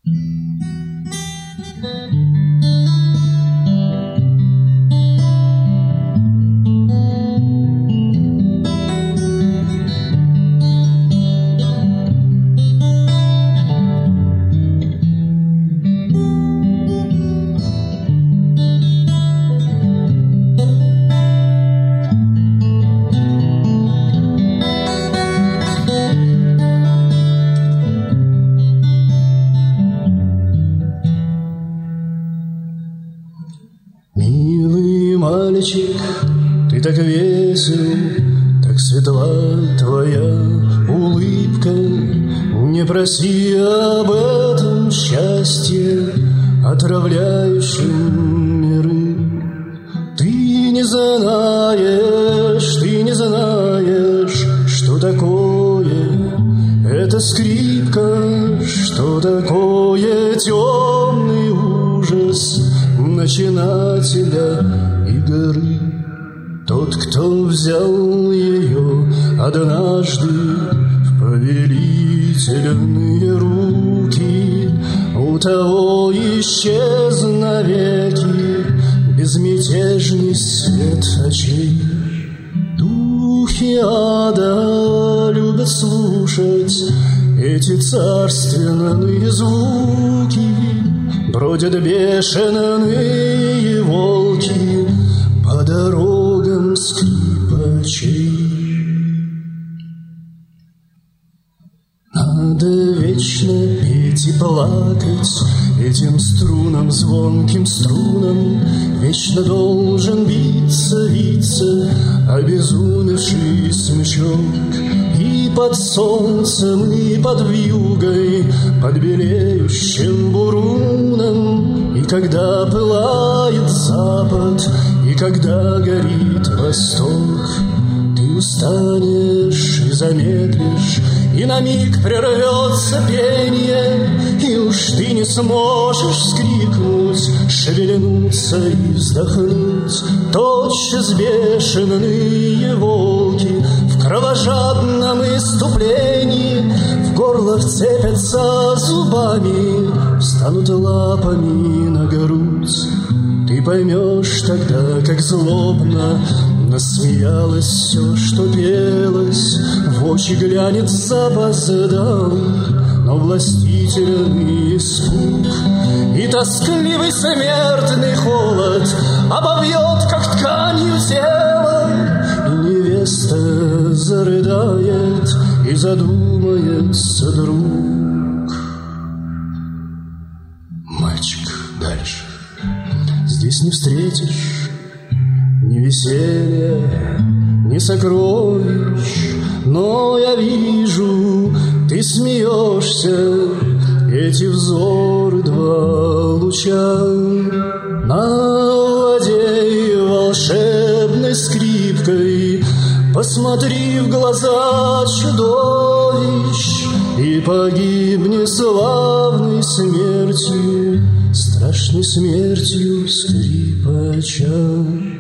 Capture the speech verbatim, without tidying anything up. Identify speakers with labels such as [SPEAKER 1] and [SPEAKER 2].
[SPEAKER 1] Ты так весел, так светла твоя улыбка. Не проси об этом счастье, отравляющем миры. Ты не знаешь, ты не знаешь, что такое эта скрипка, что такое темный ужас начинателя игры. Тот, кто взял ее однажды в повелительные руки, у того исчез навеки безмятежный свет очей. Духи ада любят слушать эти царственные звуки, бродят бешеные волки по дорогам скрипачей. Надо вечно петь и плакать этим струнам, звонким струнам. Вечно должен биться, виться обезумевший смычок. И под солнцем, и под вьюгой, под белеющим буруном. И когда пылает запад, и когда горит восток, ты устанешь и замедлишь, и на миг прервется пение, и уж ты не сможешь вскрикнуть, шевельнуться и вздохнуть. Тотчас бешеные волки в кровожадном иступлении в горло вцепятся зубами, встанут лапами на грудь. Ты поймешь тогда, как злобно насмеялось все, что пелось, в очи глянет запоздалый, но властительный испуг. И тоскливый смертный холод обовьет, как тканью тело, и невеста зарыдает и задумается друг. Мальчик, дальше. Здесь не встретишь ни веселья, ни сокровищ, но я вижу, ты смеешься, эти взоры два луча. На воде волшебной скрипкой посмотри в глаза чудовищ и погибни славной смертью, страшной смертью скрипача.